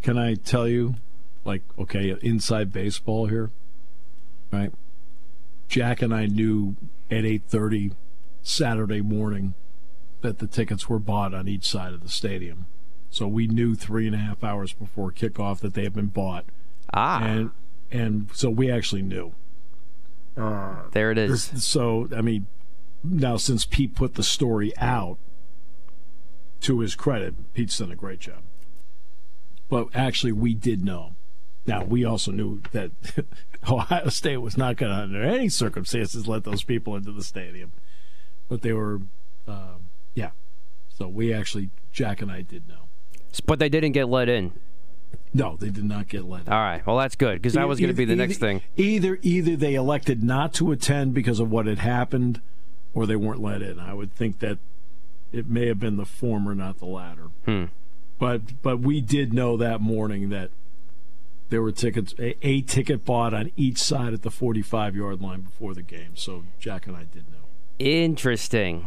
can I tell you, like, okay, inside baseball here, right? Jack and I knew at 8:30 Saturday morning that the tickets were bought on each side of the stadium. So we knew 3.5 hours before kickoff that they had been bought. And so we actually knew. There it is. So, I mean, now since Pete put the story out, to his credit, Pete's done a great job. But actually, we did know. Now, we also knew that Ohio State was not going to, under any circumstances, let those people into the stadium. But they were, yeah. So we actually, Jack and I did know. But they didn't get let in. No, they did not get let in. All right. Well, that's good, because that was going to be the next thing. Either they elected not to attend because of what had happened, or they weren't let in. I would think that it may have been the former, not the latter. But we did know that morning that there were tickets, a ticket bought on each side at the 45-yard line before the game. So Jack and I did know. Interesting.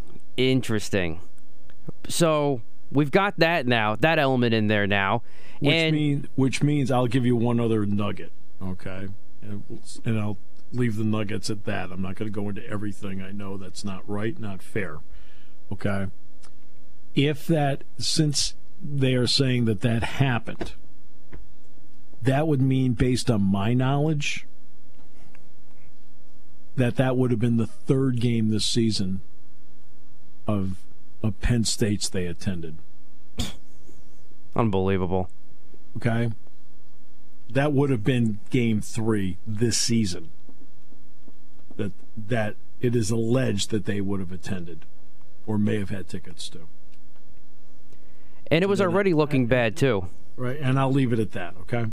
So we've got that now, that element in there now. Which means I'll give you one other nugget, okay? And I'll leave the nuggets at that. I'm not going to go into everything. I know that's not right, not fair, okay? Since they are saying that happened, that would mean, based on my knowledge, that would have been the third game this season of Penn State's they attended. Unbelievable. Okay? That would have been game 3 this season. That it is alleged that they would have attended or may have had tickets to. And it was already looking bad, too. Right, and I'll leave it at that, okay?